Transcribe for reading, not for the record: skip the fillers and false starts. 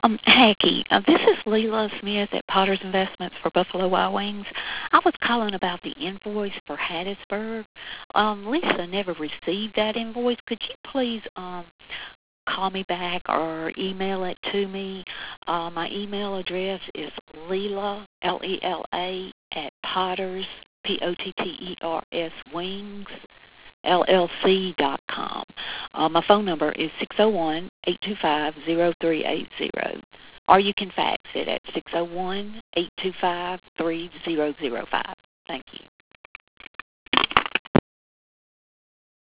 Hecky, this is Leela Smith at Potter's Investments for Buffalo Wild Wings. I was calling about the invoice for Hattiesburg. Lisa never received that invoice. Could you please call me back or email it to me? My email address is Leela, Lela, at Potters, Potters Wings, LLC.com. My phone number is 601-825-0380. Or you can fax it at 601-825-3005. Thank you.